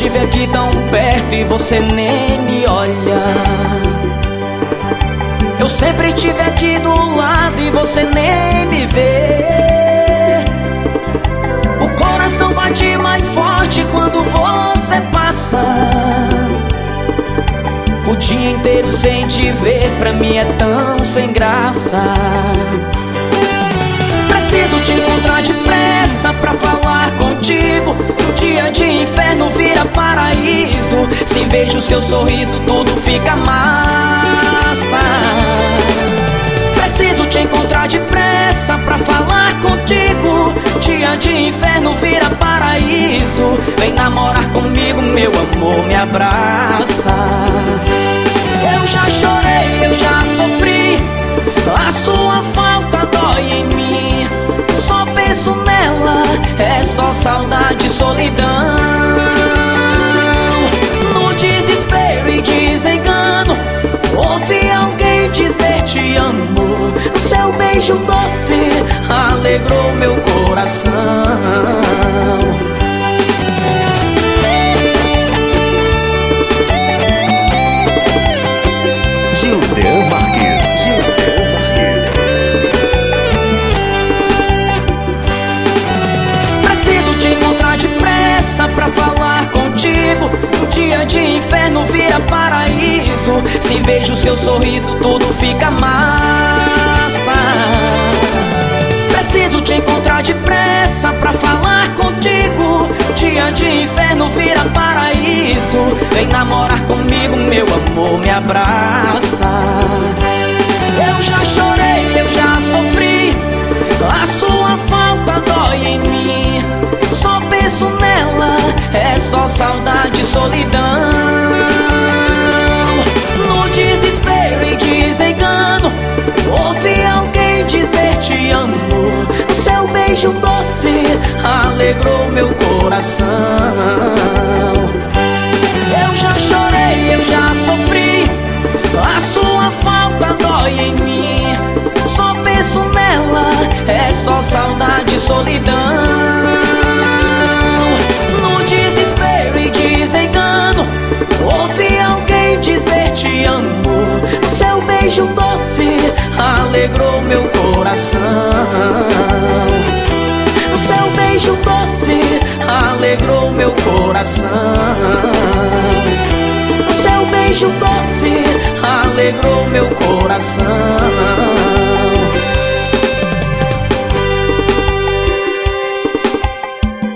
estive aqui tão perto e você nem me olha. Eu sempre estive aqui do lado e você nem me vê. O coração bate mais forte quando você passa. O dia inteiro sem te ver pra mim é tão sem graça. Preciso te encontrar depressa pra falar contigo. Um dia de inferno vira paraíso. Se vejo seu sorriso tudo fica massa. Preciso te encontrar depressa pra falar contigo. Dia de inferno vira paraíso. Vem namorar comigo, meu amor, me abraça. Eu já chorei, eu já sofri. A sua falta dói em mim. Só penso nela, é só saudade e solidão. No desespero e desengano, ouvi alguém dizer te amo. O seu beijo doce alegrou meu coração. Gilder Marques. Preciso te encontrar depressa pra falar contigo. Um dia de inferno vira paraíso. Se vejo seu sorriso tudo fica massa. Preciso te encontrar depressa pra falar contigo. Dia de inferno vira paraíso. Vem namorar comigo, meu amor, me abraça. Eu já chorei, eu já sofri. A sua falta dói em mim. Só penso nela, é só saudade e solidão. No desespero e desengano, ouvi alguém dizer te amo. O seu beijo doce alegrou meu coração. Eu já chorei, eu já sofri. A sua falta dói em mim. Só penso nela, é só saudade e solidão. No desespero e desengano, ouvi alguém dizer te amo. O seu beijo doce alegrou meu coração. O seu beijo doce alegrou meu coração. O seu beijo doce alegrou meu coração.